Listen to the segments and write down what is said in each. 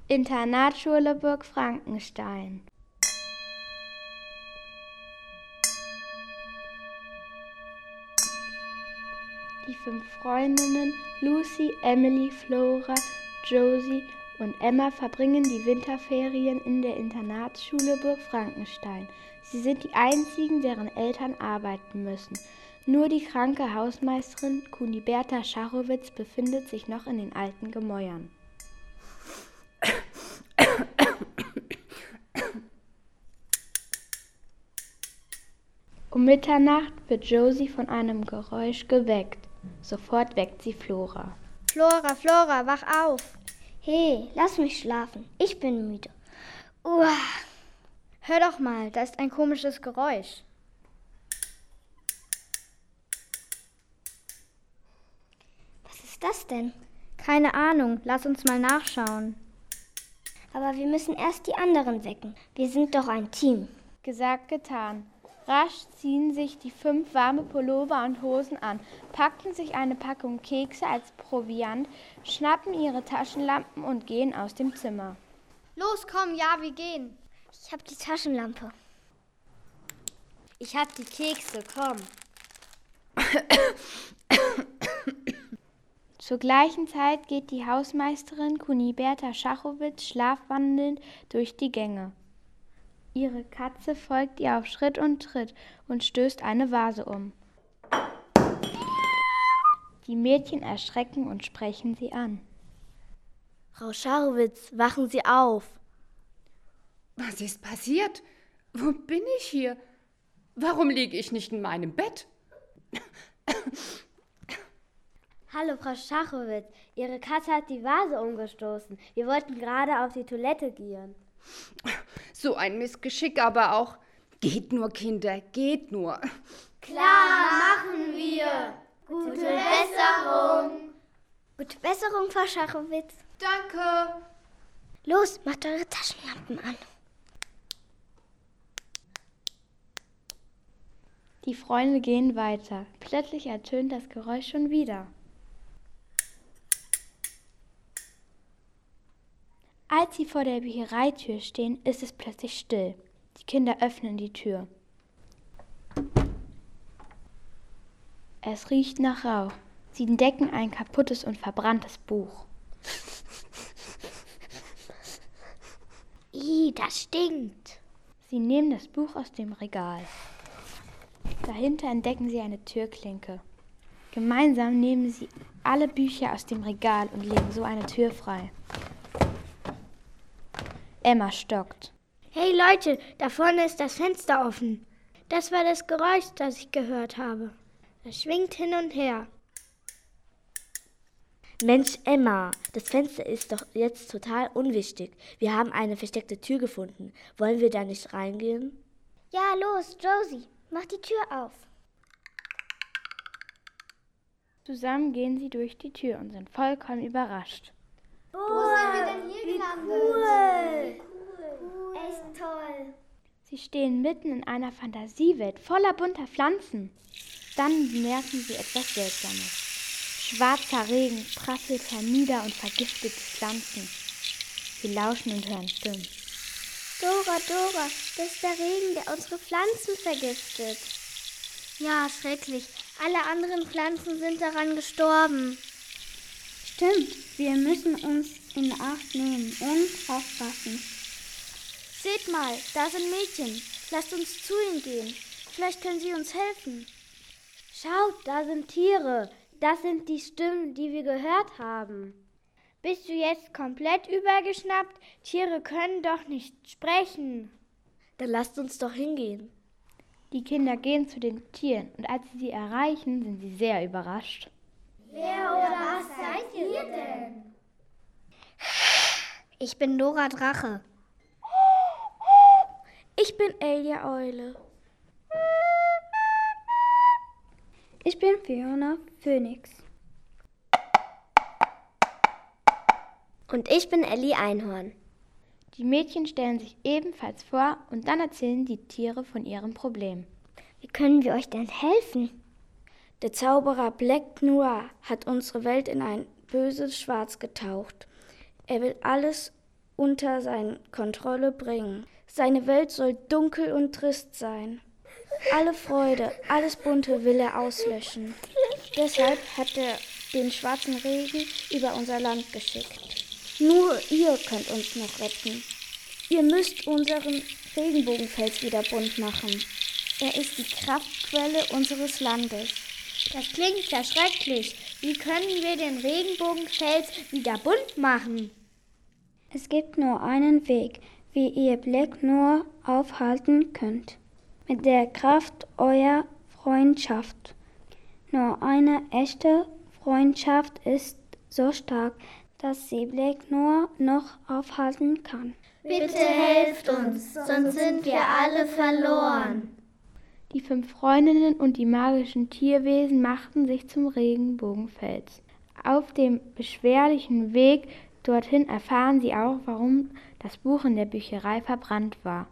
Internatsschule Burg Frankenstein. Die 5 Freundinnen Lucy, Emily, Flora, Josie und Emma verbringen die Winterferien in der Internatsschule Burg Frankenstein. Sie sind die einzigen, deren Eltern arbeiten müssen. Nur die kranke Hausmeisterin Kuniberta Schachowitz befindet sich noch in den alten Gemäuern. Um Mitternacht wird Josie von einem Geräusch geweckt. Sofort weckt sie Flora. Flora, Flora, wach auf! Hey, lass mich schlafen. Ich bin müde. Hör doch mal, da ist ein komisches Geräusch. Was ist das denn? Keine Ahnung, lass uns mal nachschauen. Aber wir müssen erst die anderen wecken. Wir sind doch ein Team. Gesagt, getan. Rasch ziehen sich die 5 warme Pullover und Hosen an, packen sich eine Packung Kekse als Proviant, schnappen ihre Taschenlampen und gehen aus dem Zimmer. Los, komm, ja, wir gehen. Ich hab die Taschenlampe. Ich hab die Kekse, komm. Zur gleichen Zeit geht die Hausmeisterin Kuniberta Schachowitz schlafwandelnd durch die Gänge. Ihre Katze folgt ihr auf Schritt und Tritt und stößt eine Vase um. Die Mädchen erschrecken und sprechen sie an. Frau Schachowitz, wachen Sie auf. Was ist passiert? Wo bin ich hier? Warum liege ich nicht in meinem Bett? Hallo, Frau Schachowitz. Ihre Katze hat die Vase umgestoßen. Wir wollten gerade auf die Toilette gehen. So ein Missgeschick aber auch. Geht nur, Kinder, geht nur. Klar, machen wir. Gute Besserung. Gute Besserung, Frau Schachowitz. Danke. Los, macht eure Taschenlampen an. Die Freunde gehen weiter. Plötzlich ertönt das Geräusch schon wieder. Als sie vor der Büchereitür stehen, ist es plötzlich still. Die Kinder öffnen die Tür. Es riecht nach Rauch. Sie entdecken ein kaputtes und verbranntes Buch. Das stinkt. Sie nehmen das Buch aus dem Regal. Dahinter entdecken sie eine Türklinke. Gemeinsam nehmen sie alle Bücher aus dem Regal und legen so eine Tür frei. Emma stockt. Hey Leute, da vorne ist das Fenster offen. Das war das Geräusch, das ich gehört habe. Das schwingt hin und her. Mensch, Emma, das Fenster ist doch jetzt total unwichtig. Wir haben eine versteckte Tür gefunden. Wollen wir da nicht reingehen? Ja, los, Josie, mach die Tür auf. Zusammen gehen sie durch die Tür und sind vollkommen überrascht. Wo sind wir denn hier gelandet? Cool. Echt toll. Sie stehen mitten in einer Fantasiewelt voller bunter Pflanzen. Dann bemerken sie etwas Seltsames. Schwarzer Regen prasselt hernieder und vergiftet die Pflanzen. Sie lauschen und hören Stimmen. Dora, das ist der Regen, der unsere Pflanzen vergiftet. Ja, schrecklich. Alle anderen Pflanzen sind daran gestorben. Stimmt, wir müssen uns in Acht nehmen und aufpassen. Seht mal, da sind Mädchen. Lasst uns zu ihnen gehen. Vielleicht können sie uns helfen. Schaut, da sind Tiere. Das sind die Stimmen, die wir gehört haben. Bist du jetzt komplett übergeschnappt? Tiere können doch nicht sprechen. Dann lasst uns doch hingehen. Die Kinder gehen zu den Tieren und als sie erreichen, sind sie sehr überrascht. Wer oder was seid ihr denn? Ich bin Dora Drache. Ich bin Elia Eule. Ich bin Fiona Phönix. Und ich bin Ellie Einhorn. Die Mädchen stellen sich ebenfalls vor und dann erzählen die Tiere von ihrem Problem. Wie können wir euch denn helfen? Der Zauberer Black Noir hat unsere Welt in ein böses Schwarz getaucht. Er will alles unter seine Kontrolle bringen. Seine Welt soll dunkel und trist sein. Alle Freude, alles Bunte will er auslöschen. Deshalb hat er den schwarzen Regen über unser Land geschickt. Nur ihr könnt uns noch retten. Ihr müsst unseren Regenbogenfels wieder bunt machen. Er ist die Kraftquelle unseres Landes. Das klingt ja schrecklich. Wie können wir den Regenbogenfels wieder bunt machen? Es gibt nur einen Weg, wie ihr Blick nur aufhalten könnt. Mit der Kraft eurer Freundschaft. Nur eine echte Freundschaft ist so stark, dass sie Blick nur noch aufhalten kann. Bitte helft uns, sonst sind wir alle verloren. Die 5 Freundinnen und die magischen Tierwesen machten sich zum Regenbogenfels. Auf dem beschwerlichen Weg dorthin erfahren sie auch, warum das Buch in der Bücherei verbrannt war.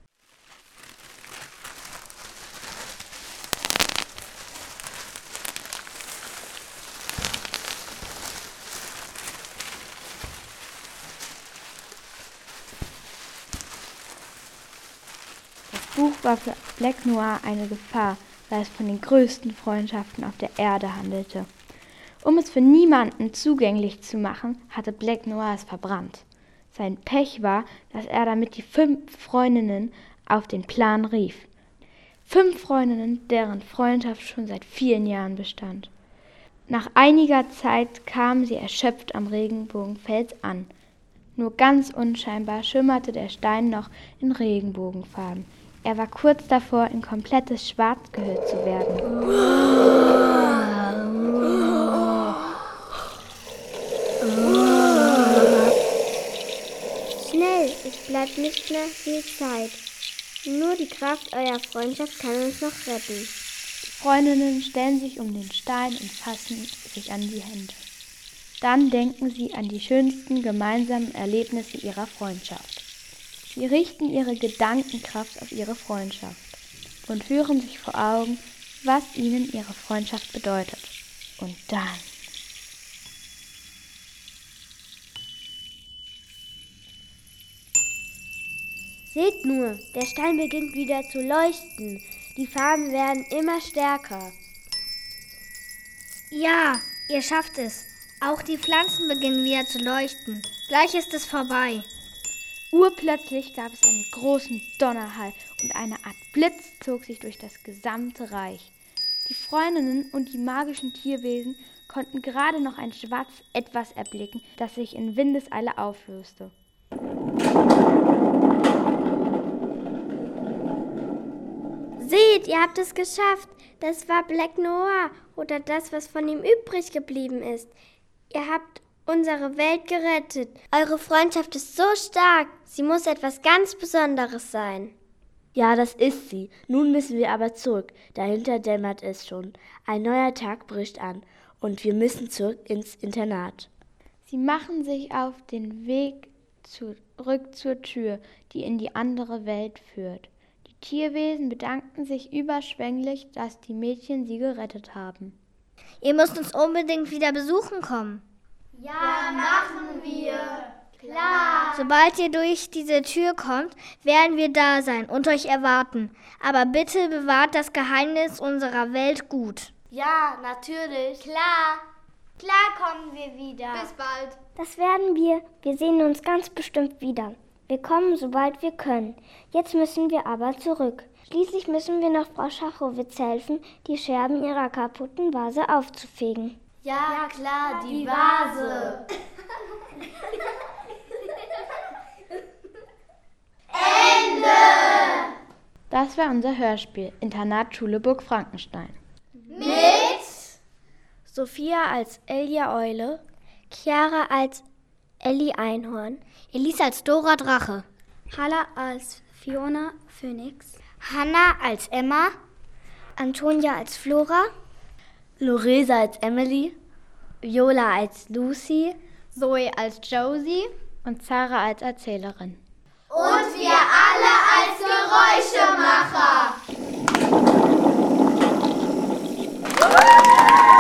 Das Buch war für Black Noir eine Gefahr, weil es von den größten Freundschaften auf der Erde handelte. Um es für niemanden zugänglich zu machen, hatte Black Noir es verbrannt. Sein Pech war, dass er damit die 5 Freundinnen auf den Plan rief. 5 Freundinnen, deren Freundschaft schon seit vielen Jahren bestand. Nach einiger Zeit kamen sie erschöpft am Regenbogenfels an. Nur ganz unscheinbar schimmerte der Stein noch in Regenbogenfarben. Er war kurz davor, in komplettes Schwarz gehüllt zu werden. Schnell, es bleibt nicht mehr viel Zeit. Nur die Kraft eurer Freundschaft kann uns noch retten. Die Freundinnen stellen sich um den Stein und fassen sich an die Hände. Dann denken sie an die schönsten gemeinsamen Erlebnisse ihrer Freundschaft. Sie richten ihre Gedankenkraft auf ihre Freundschaft und führen sich vor Augen, was ihnen ihre Freundschaft bedeutet. Und dann... Seht nur, der Stein beginnt wieder zu leuchten. Die Farben werden immer stärker. Ja, ihr schafft es. Auch die Pflanzen beginnen wieder zu leuchten. Gleich ist es vorbei. Urplötzlich gab es einen großen Donnerhall und eine Art Blitz zog sich durch das gesamte Reich. Die Freundinnen und die magischen Tierwesen konnten gerade noch ein schwarzes Etwas erblicken, das sich in Windeseile auflöste. Seht, ihr habt es geschafft. Das war Black Noir oder das, was von ihm übrig geblieben ist. Ihr habt unsere Welt gerettet. Eure Freundschaft ist so stark. Sie muss etwas ganz Besonderes sein. Ja, das ist sie. Nun müssen wir aber zurück. Dahinter dämmert es schon. Ein neuer Tag bricht an und wir müssen zurück ins Internat. Sie machen sich auf den Weg zurück zur Tür, die in die andere Welt führt. Die Tierwesen bedanken sich überschwänglich, dass die Mädchen sie gerettet haben. Ihr müsst uns unbedingt wieder besuchen kommen. Ja, machen wir. Klar. Sobald ihr durch diese Tür kommt, werden wir da sein und euch erwarten. Aber bitte bewahrt das Geheimnis unserer Welt gut. Ja, natürlich. Klar. Klar kommen wir wieder. Bis bald. Das werden wir. Wir sehen uns ganz bestimmt wieder. Wir kommen, sobald wir können. Jetzt müssen wir aber zurück. Schließlich müssen wir noch Frau Schachowitz helfen, die Scherben ihrer kaputten Vase aufzufegen. Ja, klar, die Vase. Ende! Das war unser Hörspiel Internatsschule Burg Frankenstein. Mit Sophia als Elja Eule, Chiara als Elli Einhorn, Elise als Dora Drache, Halla als Fiona Phönix, Hanna als Emma, Antonia als Flora, Loresa als Emily, Viola als Lucy, Zoe als Josie und Sarah als Erzählerin. und wir alle als Geräuschemacher.